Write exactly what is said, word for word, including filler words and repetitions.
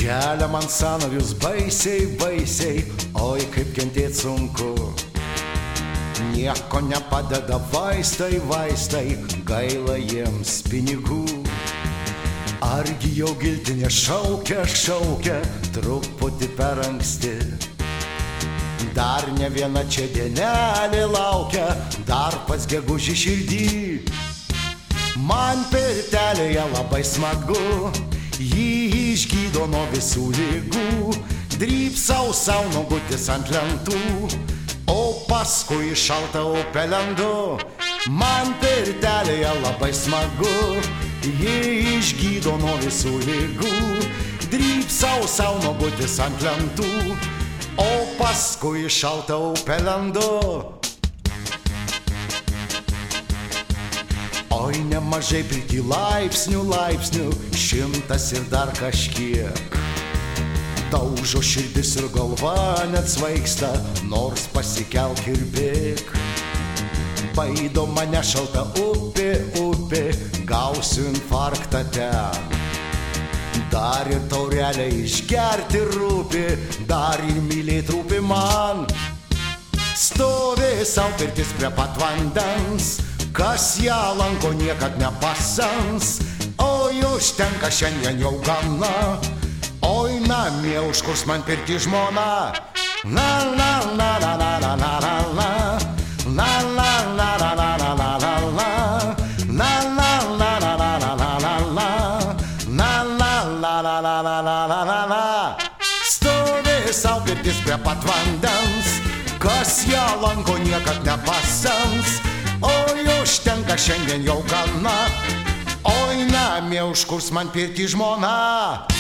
Kelia man sąnarius baisiai, baisiai, oi kaip kentėt sunku. Nieko nepadeda vaistai, vaistai, gaila jiems pinigų. Argi jau giltinė šaukia, šaukia, truputį per anksti. Dar ne viena čia dienelė laukia, dar pas gegužį širdį. Man pirtelėje labai smagu, jį išgydo nuo visų ligų. Drypsau sau nuogutis ant lentų, o paskui šaltą upę lendu. Man pirtelėje labai smagu, jį išgydo nuo visų ligų. Drypsau sau nuogutis ant lentų, o paskui šaltą upę lendu. Oi, nemažai priki laipsnių, laipsnių, šimtas ir dar kažkiek. Daužo širdis ir galva net svaigsta, nors pasikelk ir bėk. Baido mane šalta upė, upė, gausiu infarktą ten. Dar ir taurelę išgerti rūpi, dar ir mylėt rūpi man. Stovi sau pirtis prie pat vandens, kas ją lanko niekad nepasens. Oi, užtenka šiandien jau gana, oi, namie užkurs man pirti žmona. La la la la la la la la la, la la la la la la la la la, la la la la la la la la la, la la la la la la la la la la. Stovi sau pirtis prie pat vandens, kas ją lanko niekad nepasens. Oi, užtenka šiandien jau gana, oi, namie užkurs man pirti žmona.